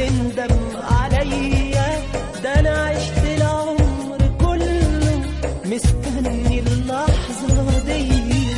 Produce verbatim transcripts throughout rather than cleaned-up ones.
وندم عليا، ده انا عشت العمر كله مستني اللحظة دي.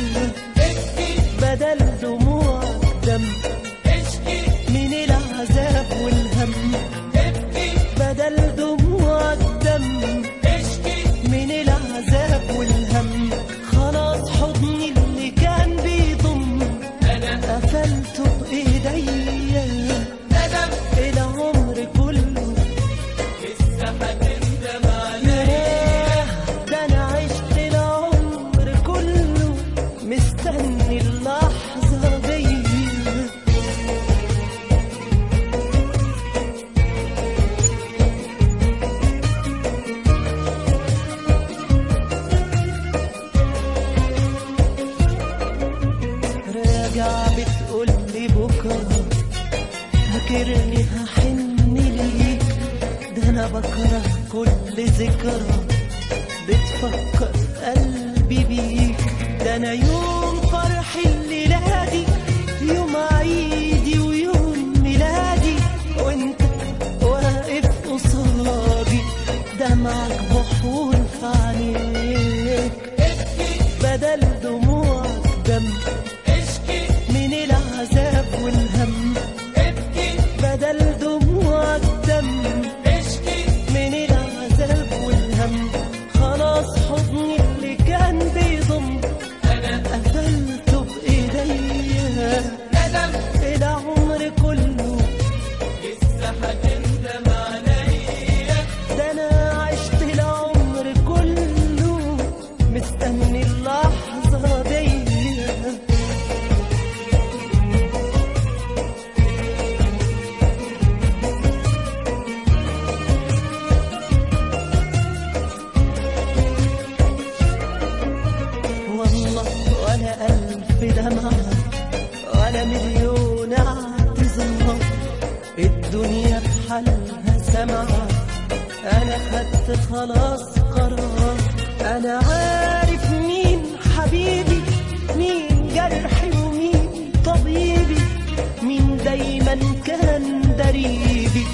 بدل دموع دم اشكي من العذاب والهم، بدل دموع الدم اشكي من العذاب والهم. خلاص حضني اللي كان بيضم انا قفلته بايديا، ندم العمر كله لسه هتندم عليا، ده انا عشت العمر كله مستني اللحظة دي. راجع بتقولي بكرة فاكرني هحن ليك، ده انا بكره كل ذكرى بتفكر قلبي بيك. ده انا يوم فرحي الليلة دي يوم عيدي ويوم ميلادي وانت واقف قصادي، دمعك بحور في عينيك. بدل دموع دم اشكي من العذاب والهم، بدل دموع الدم اشكي من العذاب والهم. خلاص حضني اللي كان بيضم انا قفلته بايديا، ندم العمر كله لسه هتندم عليا، ده انا عشت العمر كله مستني اللحظة دي. والله ولا ألف دمعة ولا مليون اعتذار، الدنيا بحالها سمعة، أنا خدت خلاص قرار. أنا عارف مين حبيبي، مين جرحي ومين طبيبي، مين دايما كان دريبي،